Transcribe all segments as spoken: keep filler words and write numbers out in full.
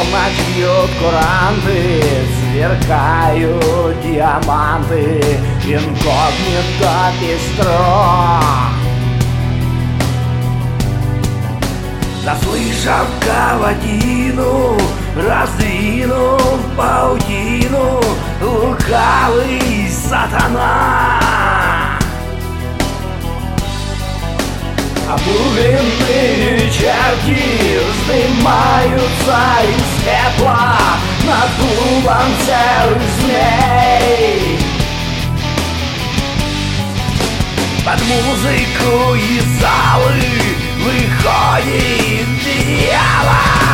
полночь бьют куранты, сверкают диаманты, инкогнито пестро. Заслышав каватину, раздвинув паутину, лукавый сатана. Обугленные черти вздымаются из пепла над клубом серых змей. Под музыку из залы выходит дьявол.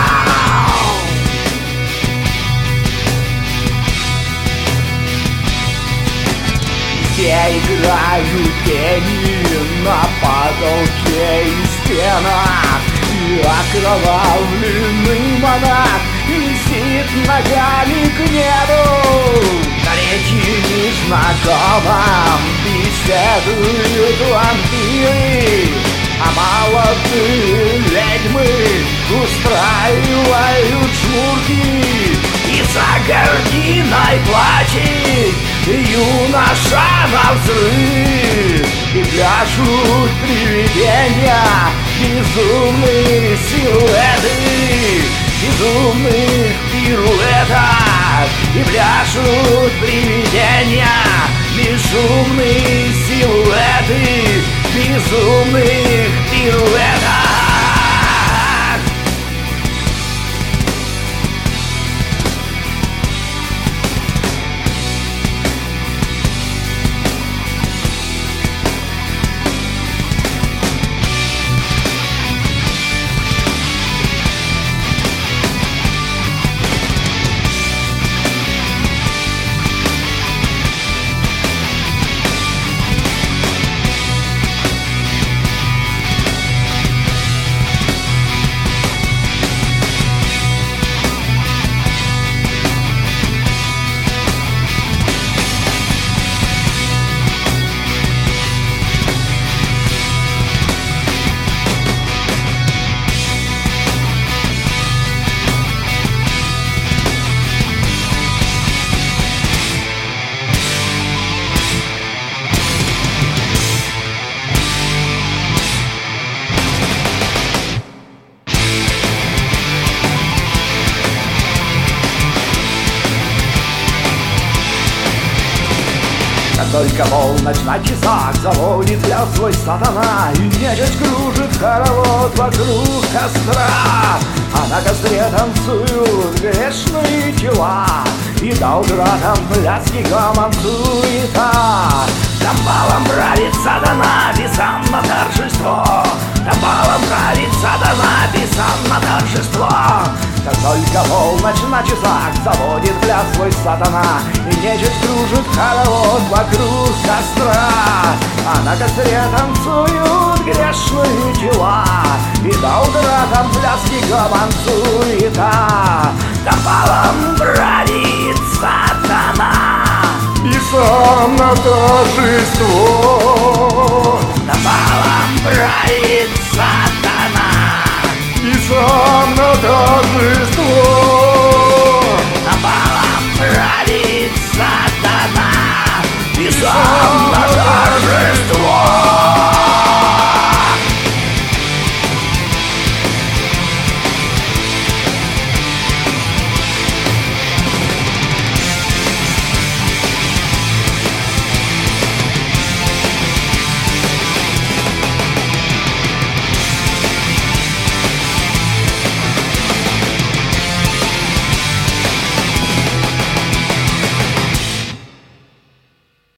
Где играют тени на потолке и стенах, и окровавленный монах висит ногами к небу. На речи незнакомом беседуют вампиры, а молодые ведьмы устраивают шмурки. И за гординой плачет юноша на взрыв, и пляшут привидения, безумные силуэты безумных пируэтов. И пляшут привидения, безумные силуэты безумных пируэтов. Только полночь на часах заводит пляс свой сатана, и нечисть кружит хоровод вокруг костра. А на костре танцуют грешные тела, и до утра там пляски, гомон, суета. Там балом правит сатана, писан на торжество. Там балом правит сатана, писан на торжество. Как только полночь на часах заводит пляс свой сатана, и нечисть кружит хоровод вокруг костра. А на костре танцуют грешные тела, и до утра там пляски, гомон, суета. Там балом правит сатана, писан на торжество. Там балом правит сатана.